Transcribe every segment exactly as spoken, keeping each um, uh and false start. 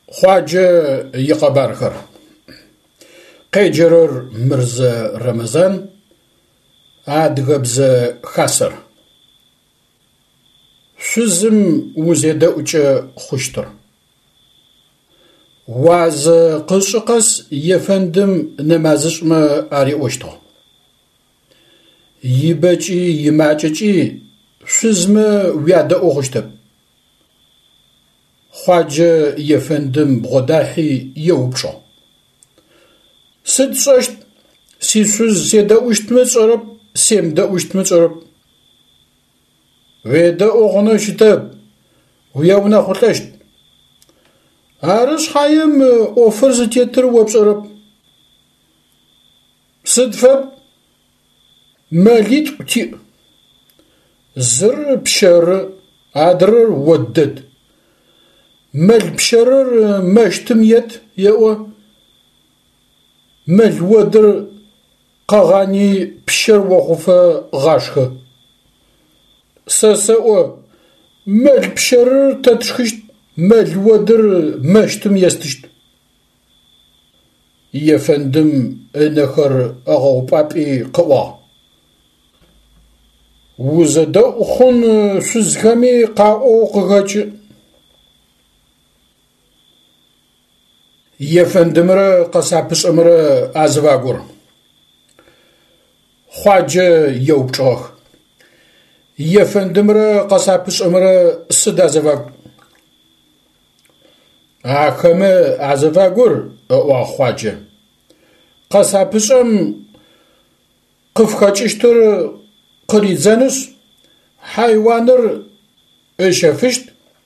خواجه يقبارخر قيجرر مرز رمضان عادغبز خاسر شزم وزيدا وچه خوشتر واز قشقس يفندم نمازش ما آري وشتو يباچي يماچچي شزم ويادا اوغشتب خواجه يفندم بغداحي يوبشو سد صشت سيسوز سيدا وشت مصرب سيم دا وشت مصرب ويدا اوغنا شتب وياونا خلشت عارش خايم اوفرز تيتر وبصرب صدفة ماليت تي زر بشر عدر ودد مال بشرر ماشتميت يأوى مال ودر قغاني بشر وخفا غاشخ ساسأوى مال بشرر تتشخشت مال ودر ماشتم يستشت يفندم نخر أغو بابي قوا وزدا أخون سوزكامي قاو قغاچ يفندمر قصابس أمر أزواغور خواجه يوبچوخ يفندمر قصابس أمر سد أزواغ أخم أزواغور أو خواجه قصابس أم قفخاچشتر قريزانس حيوانر اشافشت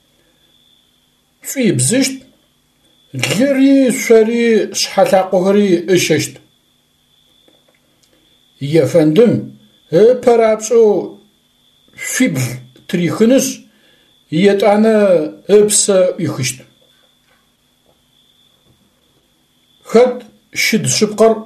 شويبزشت جري شري شحلاقهري اششت يفندم برابسو فيبل تريخنس يتانا ابس يخشت خد شد شبقر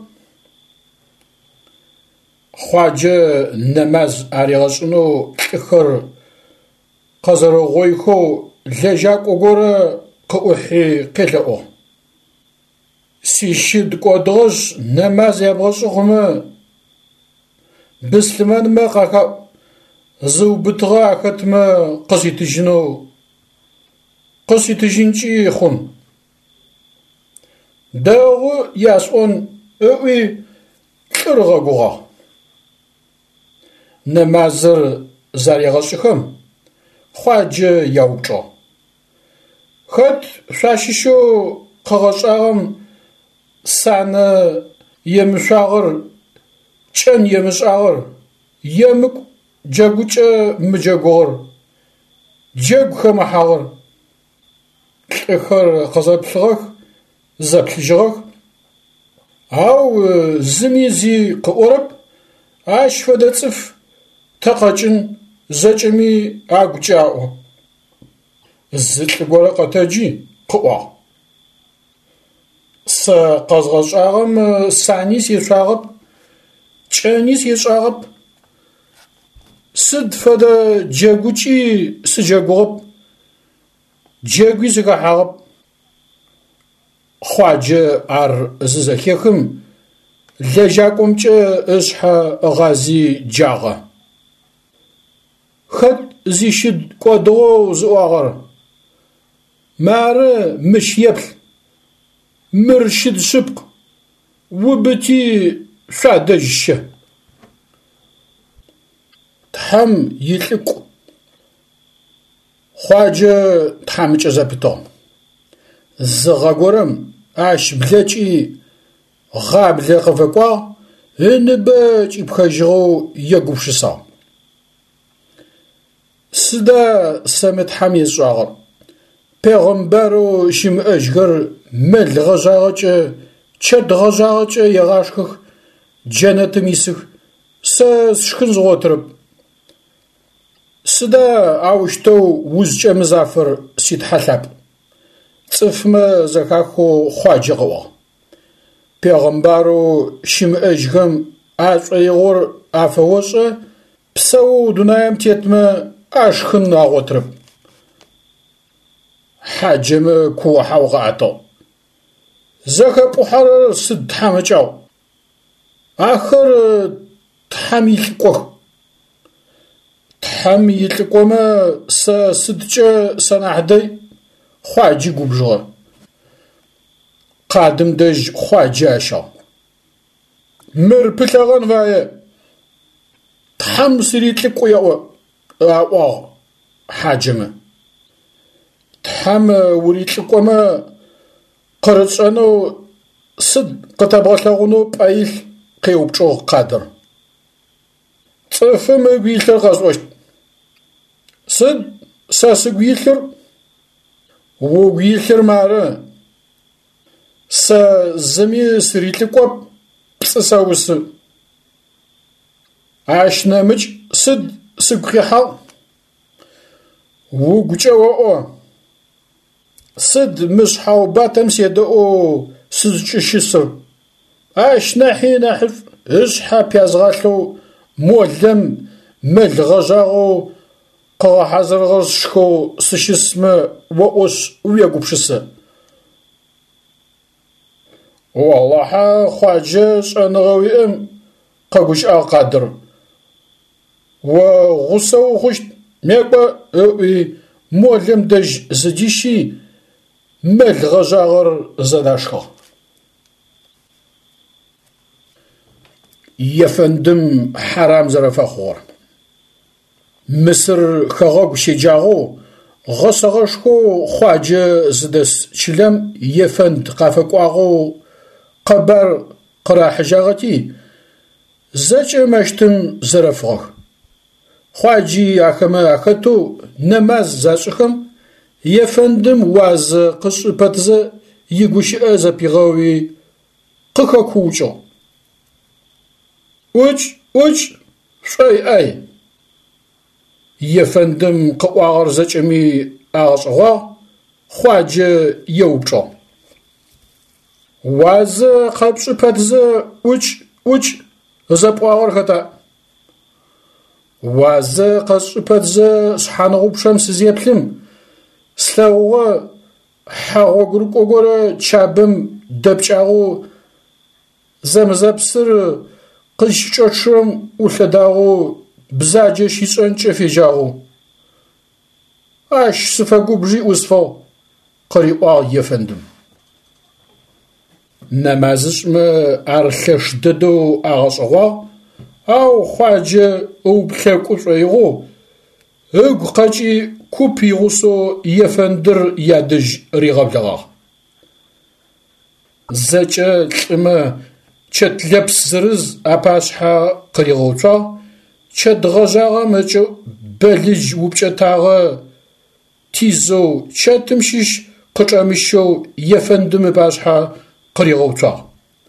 خواجه نماز عريغسنو كخر قزر غويخو لجاك وغورا قوحي قلقو سيشد قدغش نماز يبغسوهما بسلمان ما قاكا زو بتغا كتما قصي تجنو قصي تجنشي خون داغو ياسون اوي كرغا غوغا نمازر زاريغسوهم خواجه يوچو خد شاشيشو قغشاغم سانا يمشاغر چن يمشاغر يمك جاگوچ مجاگور جاگ خمحاغر اخر قزابلغخ زبلجغخ او زميزي قورب عاش فدتصف تقاچن زچمي اگچاو زت غورقه تاجي قوا س قزغشاغم سانيس يشاغب چانيس يشاغب سد فدا جاگوچي سجاگوب جاگوي زغاغب خواجه ار ززخيخم لجاكمچ اشحا غازي جاغا خد زيشد قدو زواغر مار مش يبل مرشد سبق وبتي فادجش تحم يلقو خواجه تحمچ زبطو زغاغورم اش بلاچي غاب لقفقوا هنباچ بخجو يغوشسا سدا سمت حميز شاغر پیغمبرو شم اشغر مل غزاغچ چد غزاغچ يغاشخ جنت ميسخ س شخن زوترب سدا اوشتو وزچ مزافر سيد حلب صفما زكاخو خواجغوا پیغمبرو شم اشغم اصيغور افوش بسو دنايم تيتما اشخن ناغوترب حاجم كوحا وغاطو زكا بوحر سد حامجاو آخر تحامي لقوه تحامي لقوه ما سدجا سنعدي خواجي قبجغ قادم دج خواجي عشا مر بلغان فايا تحام سريت لقوه يا حاجم تحام وريت لقوه ما قرصانو سد قطبغلغونو بايل قيوبچو قادر صفم بيلر غازوش سد ساسغيلر وغيلر مارا س زمي سريتلقوب صساوس عشنامج سد سغخا وغچو سد مشحاو باتم سيدو سزچشسر اش ناحي نحف اش حابيازغالو مولم ملغجاغو قا حزرغشكو سشسم واوش ويغوبشس والله خواجه انغويم قغوش قادر وغصو خش ميقا مولم دج زديشي ملغجاغر زداشخو يفندم حرام زرفخور مصر خغوغ شجاغو غصغشكو خواجه زدس شلم يفند قافقواغو قبر قرا حجاغتي زج مشتم زرفخ خواجي اكما اكتو نماز زاشخم يفندم واز قش بتز يغوش از بيغوي قكوچو وج وج شي اي يفندم قواغر زچمي اغصوا خواجه يوبچو واز قبش بتز وج وج زپواغر خطا واز قش بتز سحانغو بشمس زيبلم سلاوغ حاغو غرقوغور چابم دبچاغو زمزبسر قشچوچم ولداغو بزاجه شيچنچ فيجاغو اش سفغو بجي وسفو قريقا يفندم نمازش ما ارخش ددو اغصوا او خواجه او بخيكو شيغو اغ قاجي كوبي غوسو يفندر يادج ريغبلغا زچ قمه چتلبس زرز اپاشها قريغوچا چدغجاغا مچو بلج وبچتاغا تيزو چتمشش قچامشو يفندم باشها قريغوچا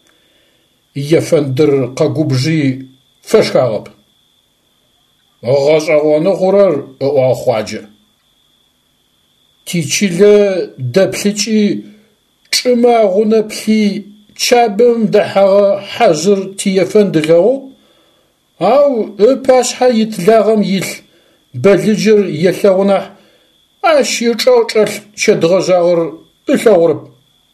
يفندر قغوبجي فشكاغب غاجاغونو غورر او خواجه تيچيله دبلچي چما غونه بلي چابم دحا حجر تيفندلو او باش حيت لاغم يل بلجر يلغنا اش يچوچل شدغجاغر الغرب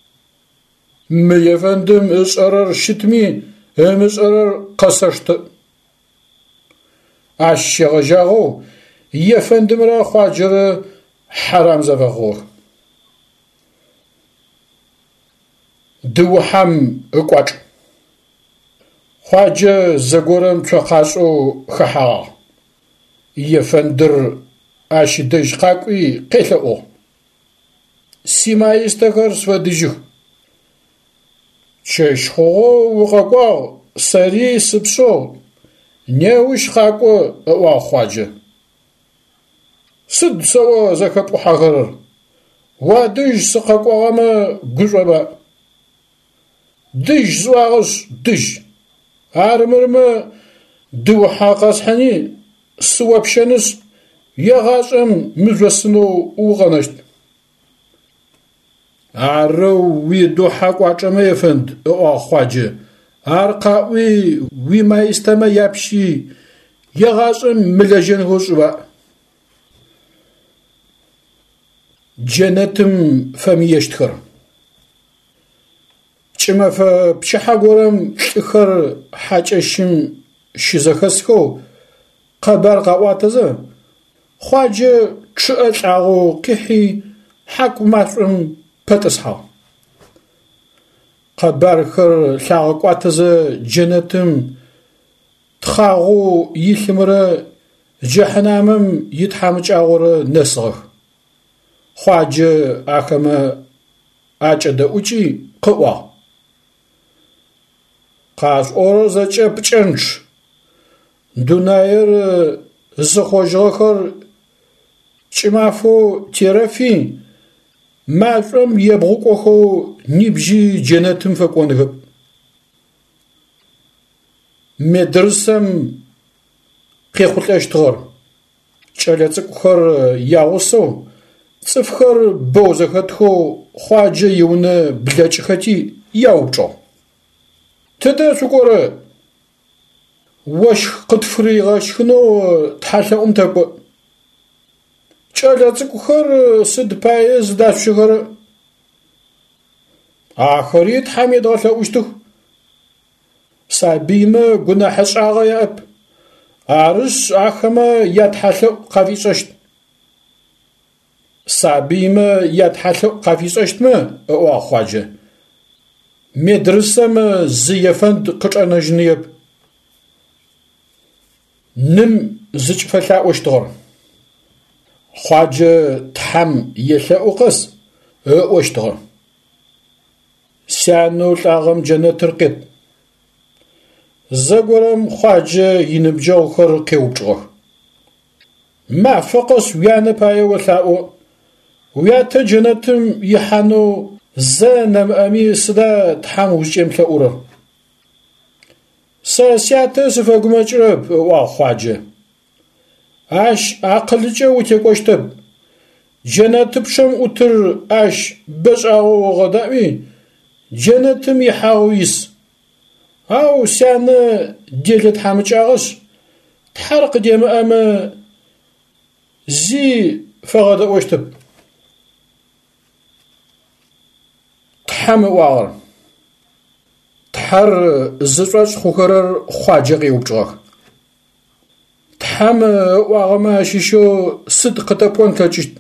ميفندم اسرر شتمي امسرر قصشت اش غجاغو يفندم را خواجر حرام زفغور دوحم اقواج خواجه زغورم چقاسو خحا يفندر اش دج قاقوي قيلو سيما يستغر سودجو چشخو وقاقو سري سبسو نيوش قاقو او خواجه سد سوا زكبو حغر ودج سقاقو غما غجبا دج زواغش دج عارمرما دو حاقاس حني سوابشنس يغاشم مجسنو وغنشت عرو ويدو حاقو عجما يفند او خواجه عرقاوي ويما يستمع يبشي يغاشم ملجن هوشبا جنتم فميشتخر چمف بشحاغورم شخر حاجشم شزخسخو قبر قواتزه خواجه چاغو قحي حكماتم بتسحا قبر خر لاغقواتزه جنتم تخاغو يخمره جهنمم يتحمچاغور نسخ خواجه اخمه اچده اوچي قوا قاس اورزه چپچنچ دوناير زخوجخر چمافو تيرافي مافم يبغوكو نيبجي جنتم فكونغ مدرسم قيخوتاشتغر چالاتقخر ياوسو صفخر بوزخاتخو خواجه يونه بلاچخاتي ياوچو تدا سوكوره وش قطفري غاشخنو تحالة أمتاكو چالاتقخر سد بايز دافشغر آخريت حميد غالا وشتو سابيما قنا حشاغا ياب عرش آخما يتحالة قافيشاشت سابيما يتحالة قافيشاشت ما او خواجه مدرسم زيفند قطعنا جنيب نم زج فلا وشتغر خواجه تحم يلا قص وشتغر سانو لاغم جنة ترقد زغورم خواجه ينبجو خر قيوبجغ ما فقس ويانا باي ولاو ويات جنتم يحانو زنم امي سدا تحم وجيم تلاورر ساسياته سفاقمجرب واخواجه اش عقلجه وتيقوشتب جنتب شم اوتر اش بزعو غداوي جنتم يحاويس او سانه ديلت حامجاغس تحرق ديما اما زي فغدا وشتب تحم واغر تحر زرش خوكرر خواجه قيوبجغ تحم واغما شيشو صدق تبون كاجت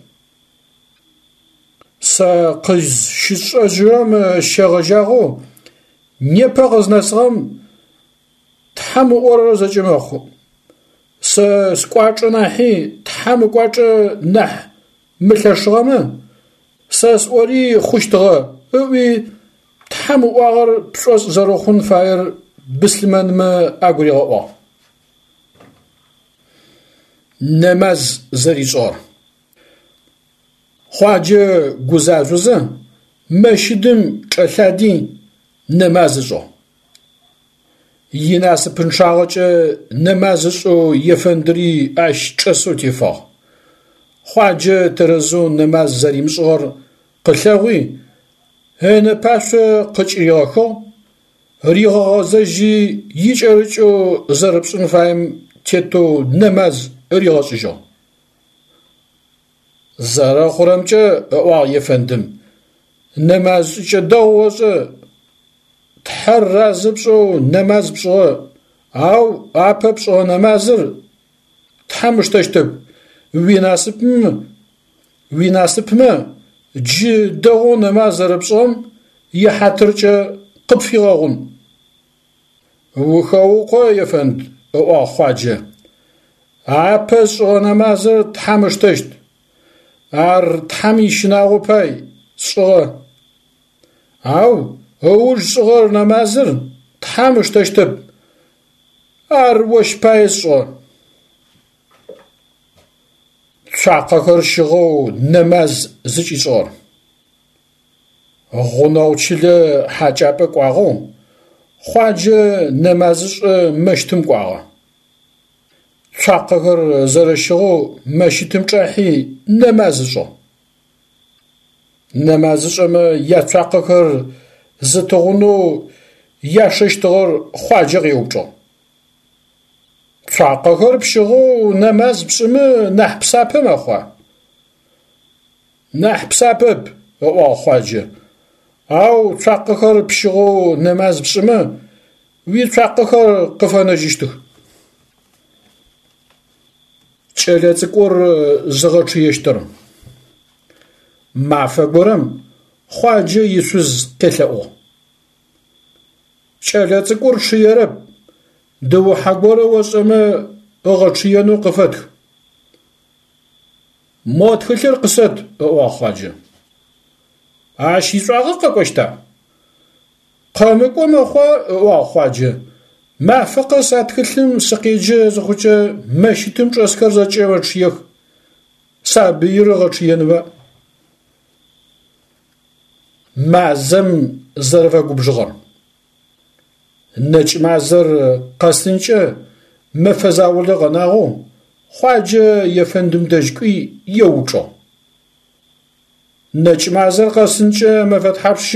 سا قز شيشاجرام شغجاغو نيباغز نسغم تحم اورر زجماخو سا سكواچناحي تحم كواچ نح ملشغما ساس اوري خوشتغه اوي تحم واغر بشوز زروخون فاير بسلمان ما اغوري غوا نماز زريزور خواجه گزازوزه مشدم چلادي نماززو يناس پنشاغچ نماززو يفندري اش چسو تيفا خواجه ترزو نماز زريمزور قلخوي هنا باش قچرياخو ريغا زجي يچرچو زربسن فايم تيتو نماز ريغاچجو زرا خورمچ وا يفندم نماز چدوز تحرزبسو نماز بسو او اببسو نمازر تحمشتشتب ويناسبم ويناسبم جي دغو نمازر بسوم يحترچ قبفيغون وخوقو يفند او خواجه ابس نمازر تحمشتشت ار تحميشناغو باي صغ او هو صغر نمازر تحمشتشتب ار وش باي صغ شاقخر شغو نماز زجي صغر غناوچله حاجاب قواغو خواجه نمازش مشتم قواغو شاقخر زرشغو مشتم چاحي نمازشو نمازش ما يا شاقخر زتغنو يا ششتغر خواجه غيوبچو شاقخر بشغو نماز بشم نحبسابه مخوا نح بسبب أو خواجه أو تفقخر بشغو نماز بسمه وي تفقخر قفنا جيشته تشالتكور زغط يشتر مع فقرم خواجه يسوز قتلقو تشالتكور شيرب دو حقور وسمه أغطشيانو قفتك موت خلر قصد أو خواجه عاش يسوع قاقوشتا قامك وما خوا أو خواجه ما فقس أتكلم سقيجة زخوجة ماشي تمش أسكر زاجة وشيخ سابير غشيانوا ما زم زرفا قبجغر نج ما زر قاستنجة ما فزاول غناغو خواجه يفندم دجكي يوجو نج معزر قاسنجة ما فتحبش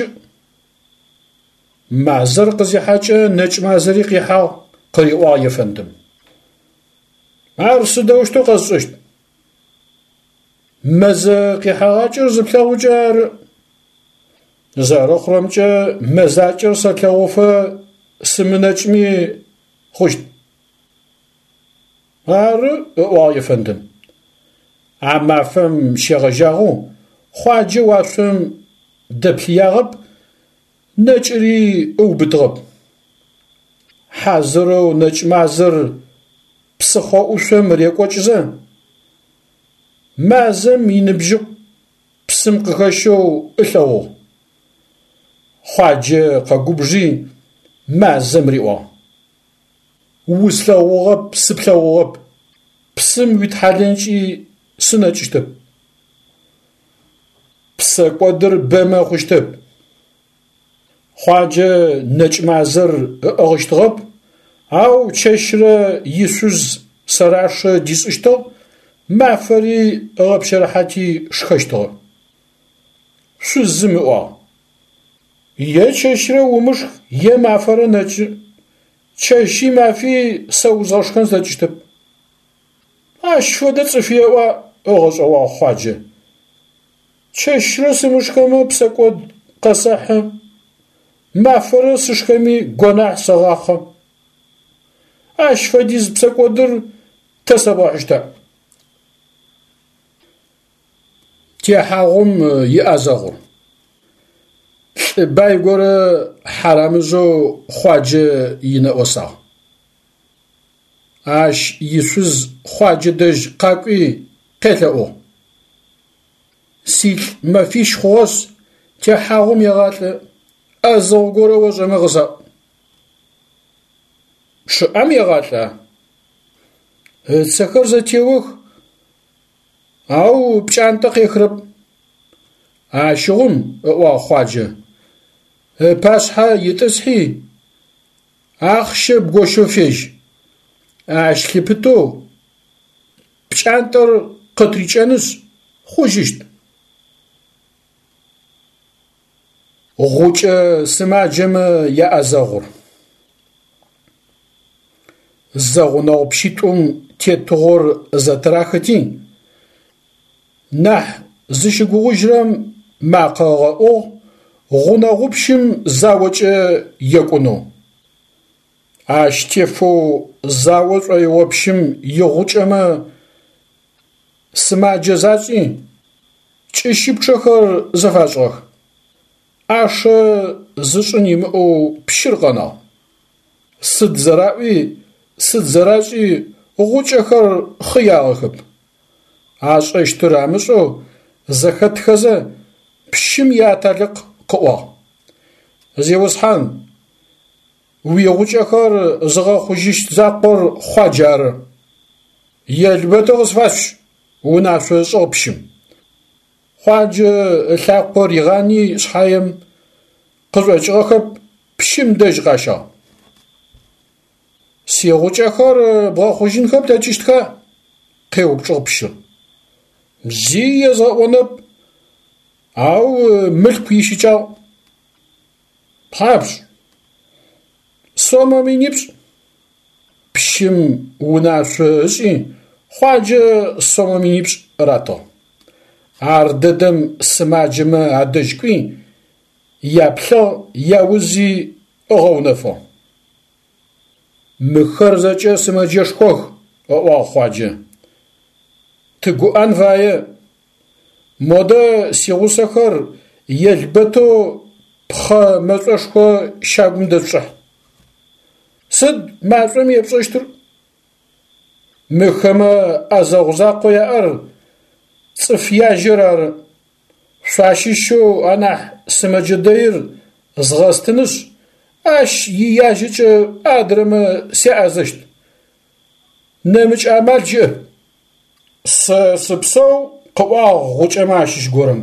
معزر قزي حاجة نج معزري قيحا قريوا يفندم عرس دوشتو قصشت مزا قيحا غاجر زبلاو جار زار اخرمجة مزاجر سكاوفا سمنجمي خشت هار واي فندم عما فم شيغجاغو خواجه وافم دبلياغب نجري او بدغب حاضرو نج معزر بسخو اوشم ريقوچزه مازم ينبجو بسم قخشو الاو خواجه قاقوبجي مازم ريوا وسلاوغب سبلاوغب بسم ويتحالنشي سنجتب بسا قدر بما خشتب خواجه نج معزر اغشتغب او تششر يسوز سراش ديسشتو معفري غب شرحاتي شخشتغ شو الزمئوا يا تششر ومش يا معفر نج تششي ما في سوزاش كان زجتب اش فدت فيها اغش او خواجه تششر سمشكما بسكود قصاحه ما فرسش كمي قناع صغاخة اش فديز بسكودر تسباحشتا تيحاغم يأزغر بايقور حرامزو خواجه ينأوسا اش يسوز خواجه دج قاقوي قتلقو سيل ما فيش خوص تيحاغم يغاتل أزوجور وجمع غزا شو أم يغاتلا تسكر زتيوخ أو بشانتق يخرب عاشغم وخواجه باسحا يتسحي أخشب قوشو فيج أشكبتو بشانتر قطريشانس خوششت غوچ سماجم يا أزغر زغناو بشيتون تيتغور زتراختين نح زشغوجرم ما قاغو غناغو بشم زاوچ يكونو اشتفو زاوچ ايو بشم يغوچما سماجزاتي چشيبچخر زفاچخ اش زشنيم او بشرغنا سد زراوي سد زراجي غوچخر خياغخب اش اشترامشو زخت خزه بشم ياتلق قوا زيوسحان وي غوچخر زغا خوجيش زاقر خواجار يلبتو غسفاش وناشو صوبشم خواجه لاقور يغاني شحايم قرأج غخب بشم دج غاشا سيغوچخر بغا خوجين خب تاجشتخا قيو بشغ بشر زي يزاونب او ملك يشيچاو بحابش سوما مينيبش بشم وناشو اشي خواجه سوما مينيبش راتو ар дэдэм сымаджэмэ адэжкӏуи яплъыгъ яузи ыгъэунэфо. Мыхэр зэкӏэ сымэджэшхох, ыӏуагъ Хъуаджэ. Тыгуӏэн фае. Модэ сигъусэхэр елбэтэу пхъэ мэшӏошхо щагум дэпшӏыхь. Сыд машӏом епшӏэщтыр? Мыхэмэ ӏэзэгъузакъо яӏэр цӏыф яжьэр ары. Шъуащыщэу анахь сымэджэдэир згъэстыныш, ащ ияжьыкӏэ адырэмэ сеӏэзэщт. Нэмыкӏ амал джы. Сэ сыпсэу къыӏуагъ гъукӏэмэ ащыщ горэм.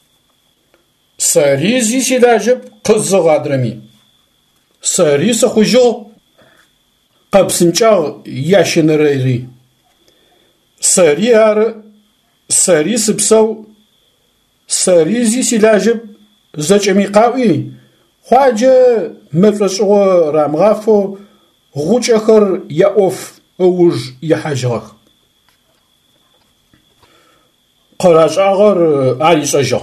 Сэри зи силажьэп къызыгъ адырэми. Сэри сыхъужьыгъ къэпсынкӏагъ ящэнэрэри. Сэри ары, сэри сыпсэу, сэри зи силажьэп зэкӏэми къаӏуи Хъуаджэ мэшӏошӏыгъо рамыгъафэу гъукӏэхэр яӏоф ыуж ихьажьыгъэх. Къырашӏагъэр ар ишӏэжьыгъ.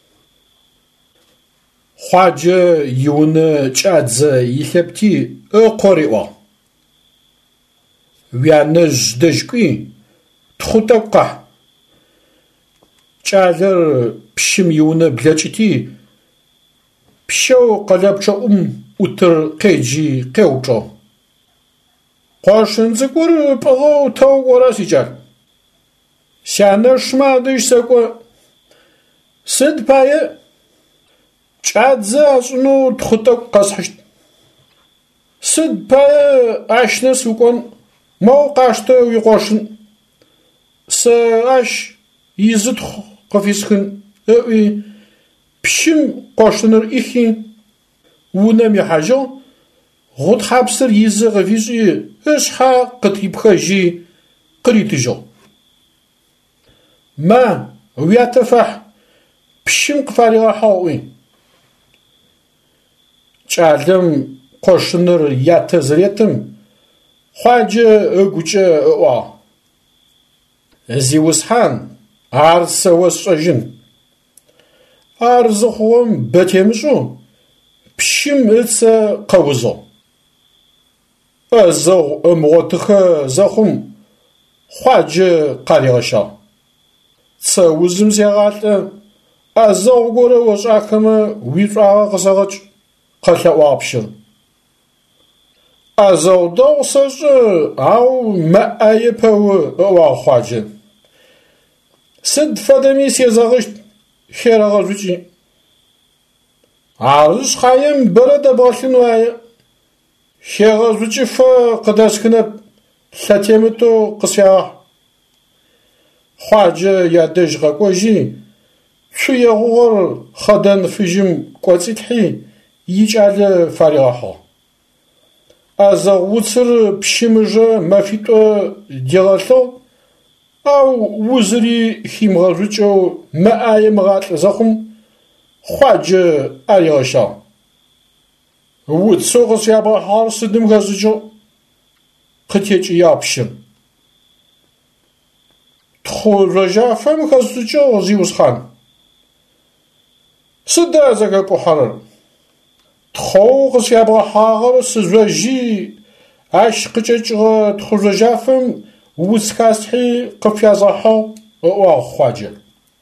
Хъуаджэ иунэ кӏадзэ илъэпти ыкъор иӏуагъ. Уянэжъ дэжькӏуи тхъу тӏэкӏу къахь. Кӏалэр пщым иунэ блэкӏыти пщэу къэлапчъэӏум ӏутыр къеджи къеуцӏо. Къошын цӏыкӏур пӏыгъэу тэгъора сикӏал. Сянэшмэ адэжь сэкӏо. Сыд пае? Кӏадзэ ашӏынэу тхъу тӏэкӏу къэсхьыщт. Сыд пае ащ нэс укӏон? Моу къаштэ уикъошын. Сэ ащ изы тхъу къыфисхын ыӏуи пщым къошыныр ӏихи унэм ихьажьыгъ гъутхьапсыр изы къыфишӏи ышъхьэ къытрипхэжьи къыритыжьыгъ. Ма уятэ фахь пщым къыфаригъэхьыгъ. Кӏалэм къошыныр ятэ зыретым Хъуаджэ ыгукӏэ ыӏуагъ. Зиусхьан ар сэо сшӏэжьын. Ар зыхъугъэм бэтемышӏу пщым ыцэ къэузыгъ. Ӏэзэгъу ӏымыгъотыхэ зэхъум Хъуаджэ къаригъэщагъ. Цэ узым зегъалӏэ ӏэзэгъу горэ ошӏахэмэ уишӏуагъэ къызэгъэкӏ къэлъэӏуагъ пщыр. Ӏэзэгъу дэгъу сэшӏы, ау мэӏае пэу ыӏуагъ Хъуаджэ. Сыд фэдэми сезэгъыщт херэгъэжъукӏи. Арышъ къаем бэрэ дэбгъэлъын уае. Хегъэжъукӏыфэ къыдэсхынэп, лъэтемытэу къысфягъэхь. Хъуаджэ ядэжь къэкӏожьи цуегъугъэр хъэдэн фыжьым кӏоцӏилъхьи икӏалэ фаригъэхьыгъ. Ӏэзэгъу уцыр пщымыжэ мэфитӏо дегъэлъыгъ, ау узыри химыгъэжъукӏэу мэӏае мыгъалӏэ зэхъум Хъуаджэ аригъэщагъ. Уцэу къысябгъэхьагъэр сыдым хэзыкӏыгъ? Къытекӏыягъ пщыр. Тхъу жъожьафэм хэзыкӏыгъ Зиусхъан? Сыда зэхэкӏухьэрэр? Тхъоу къысябгъэхьагъэр сыжъожьи ащ къыкӏэкӏыгъэ тхъу жъожьафэм уц хасхьи къыфязгъэхьыгъ, ыӏуагъ Хъуаджэ.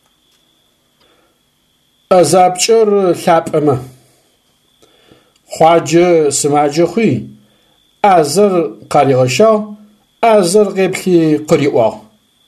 Ӏэзапкӏэр лъапӏэмэ. Хъуаджэ сымаджэхъуи ӏазэр къаригъэщагъ, ӏазэр къеплъи къыриӏуагъ.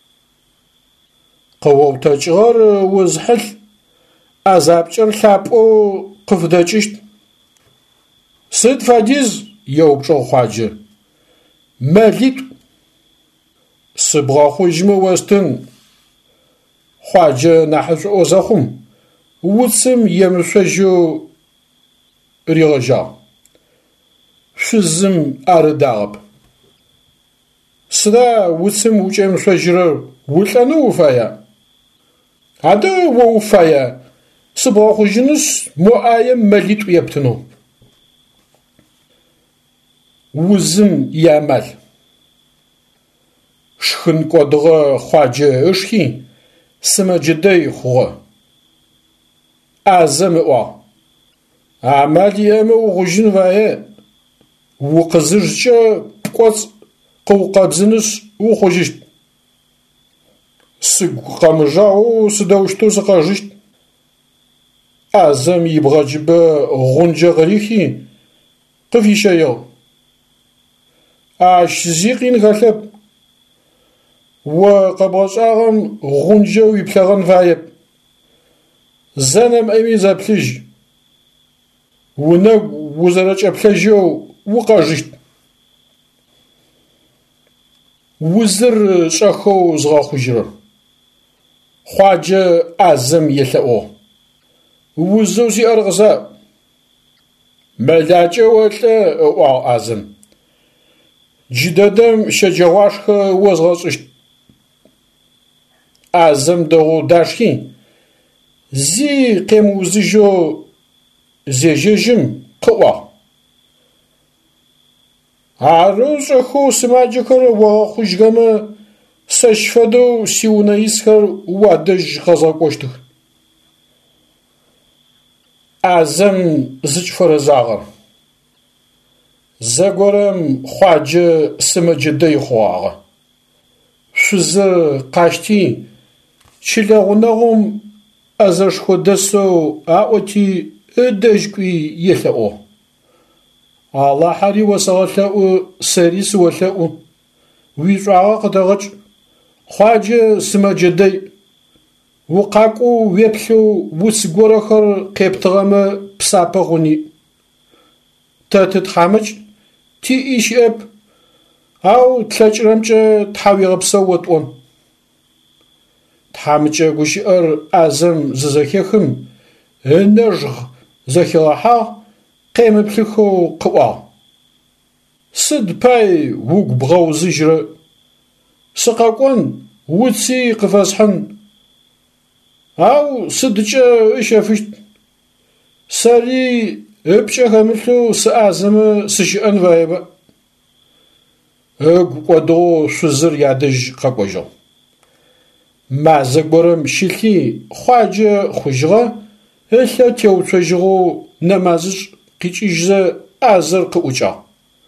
Къыоутэкӏыгъэр узхьылъ, ӏэзапкӏэр лъапӏэу къыфыдэкӏыщт. Сыд фадиз? Еупчӏыгъ Хъуаджэ. Мэлитӏу. Сыбгъэхъужьмэ остын. Хъуаджэ нахьышӏоӏо зэхъум уцым емышъожьэу ригъэжьагъ. Шъузым арыдагъэп. Сыда уцым укӏемышъожьырэр? Улӏэнэу уфая? Адэ о уфая? Сыбгъэхъужьынышъ моӏаем мэлитӏу ептынэу. Узым ямал. Шхын кӏодыгъэ Хъуаджэ ышхи سمجدي خو أعزم أو عملي أما وغجن فاي وقزرج بقوت قو قابزنس وخجشت سقامجاو سداوشتو سقاجشت أعزم يبغى جب غنجة غريخي قفي شايو عاش زيقين غلب وقبضاغم غنجة ويبلغن فايب زنم أمي زابلج ونق وزرج أبلجو وقاجشت وزر شاخو زغاخو جرر خواجة أعزم يلأو وزوزي أرغزا ملاجة ولا أو أعزم جدادم شجواشخ وزغاصشت أعزم دغو داشكي زي قيمو زيجو زي جيجم قوة عروز أخو سماجكر وخوشغم سشفدو سيونا يسكر وادج غزا قوشتك أعزم زج فرزاغر زغورم خواجه سمجدي خواغ شز قاشتي شلغونغم ازش خدسو اوتي ادجكي يلأو الله حري وسغلأو سريس ولأو ويجعا قدغج خواجه سمجدي وقاقو ويبلو وسغورخر قيبتغم بسابغوني تاتتخامج تي إيش أب أو تلاجرمج تحاوي غبسوت أم تحامج غشير أزم ززكيخم نرجغ زكيراحا قيم بلخو قوا سد باي وق بغاو زجر سقاقون وتسي قفازحن أو سدجا إشافشت ساري ابشا مثلو سأعزم سشأن فايبا قدو شزر يعدج قاقوجو مع زقبرم شلكي خواجة خجغة إلا تيو تجغو نمازج قيش إجزا أعزر قوجا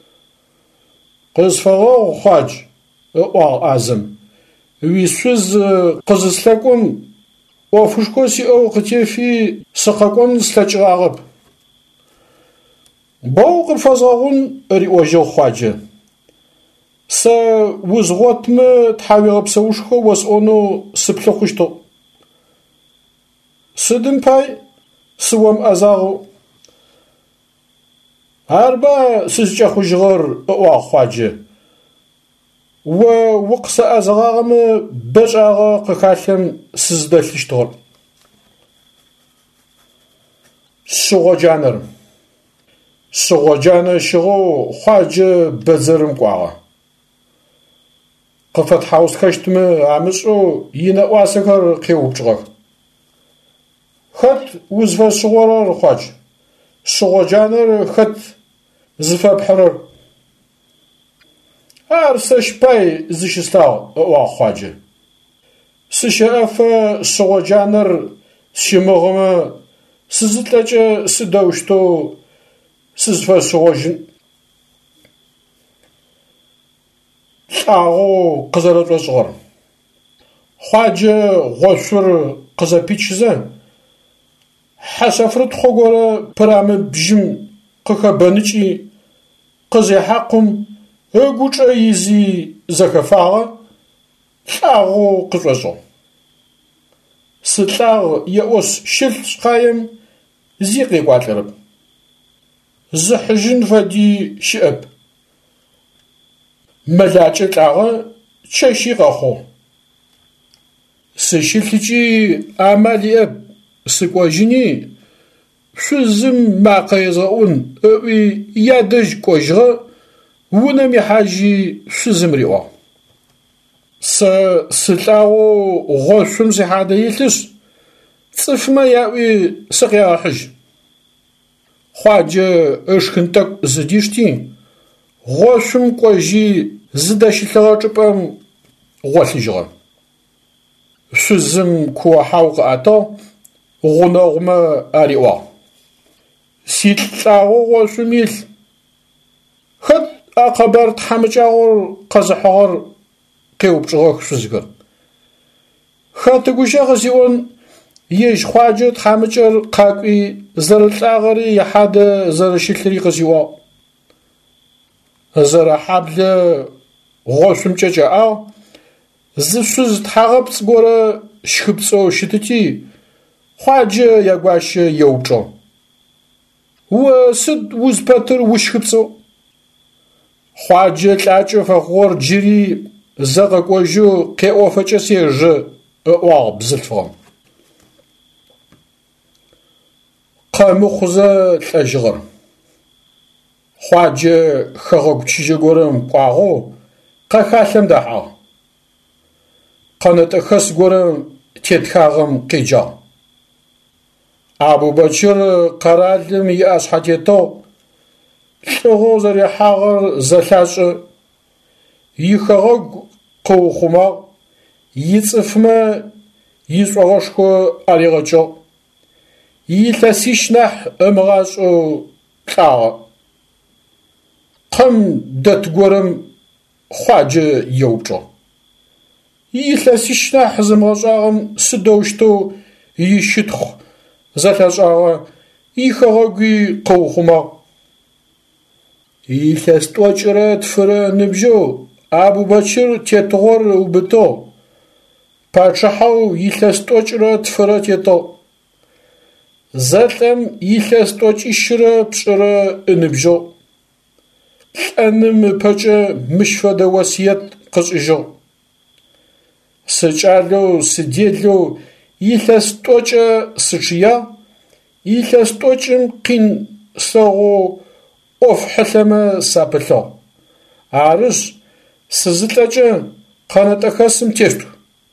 قزفغو خواج أو أعزم ويسوز قزسلاكم وفشكوسي أو قتيفي سقاكون سلاجغاغب باوق الفازغون ريواجو خواجه س وزغوتم تحاوي غبسوشخو وسونو سبلخوشتو سدن باي سوام ازاغو هربا سزجا خوشغر او خواجه و وقس ازغاغم بجاغا قكاشم سزدلشتغل سوغو جانر سوغجانا شغو خواجه بزرم قواغا قفت حوز خشتم عمسو ينا واسكر قيوبجغر خط وزفا سوغرار خواج سوغجانا خط زفا بحرر ارسش باي زشستاو او خواجه سشاف سوغجانا شمغم سزتلاجه سدوشتو سزفا سوغجن لأغو قزرت وصغر خواجه غوشور قزابيتشزا حسافرت خوغورا برام بجم قكا بانيشي قزي حقم اغوش ايزي زكفاغا لأغو قزوزو ستلاغ يأوس شلت قايم زيقي قواتلرب زحجن فدي شئب ملاجة لغا تشاشي غاخو سشلتجي عمالي اب سكواجيني شزم ما قيزاون اوي يادج كوجغا ونمي حاجي شزم ريوا س سلاو غوشم زي حدا يلتس صفما ياوي سقيا حج خواجه اشكنتك زديشتي غوشم كوجي زداشي لغاچبم غوشيجغا شزم كوحاو قاتو غنغما أريوا سيتلاغو وشميل خد أقبر تحمجاور قزحور قيوب شغوك شزقر خد تقوشا غزيون يش خواجه تحمجر قاقوي زرطلاغري يحاد زرشلري غزيوا زر حبل غوشمجا جاء زشز تحغب صغورا شخبصو شتتي خواجه يقواش يوبجو وسد وزبتر وشخبصو خواجه تلاجه فخور جري زغق وجو قيوفجه سيرجه اواغ بزلفهم قامو خوزه تلاجغر خواجه خغق چيجه گورم قاغو قاخالم دحا قانت خس گورم تيتخاغم قيجا أبو بكر قرالم يأس حديتو شغو زري حاغر زلاش يخغق قوخما يصفما يصغشكو عليغجو يتسيشنح امغاشو قاغ قم دت گورم خواجه يوبجو يتسيشنح زمغاشاغم سدوشتو يشتخ زلاجاغا يخغقي قوخما يتستوجرت فرا نبجو أبو بكر تيتغور وبتو باتشحو يتستوجرت فرا تيتو زلم يتستوجشرا بشرا نبجو أنم بجا مشفد وسيت قزجو سجالو سديلو يتستوجا سجيا يتستوجم قين سغو أوف حلما سابلو عارش سزلتاجا قانت أخاسم تيفتو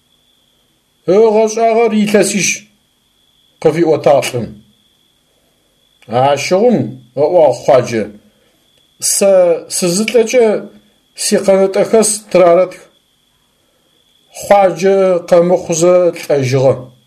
أغاز أغار يتسيش قفي وطاقم عاشغم أو خواجه سزلتاجا سي قانت أخاس ترارتك خواجه قامخوزة تأجغا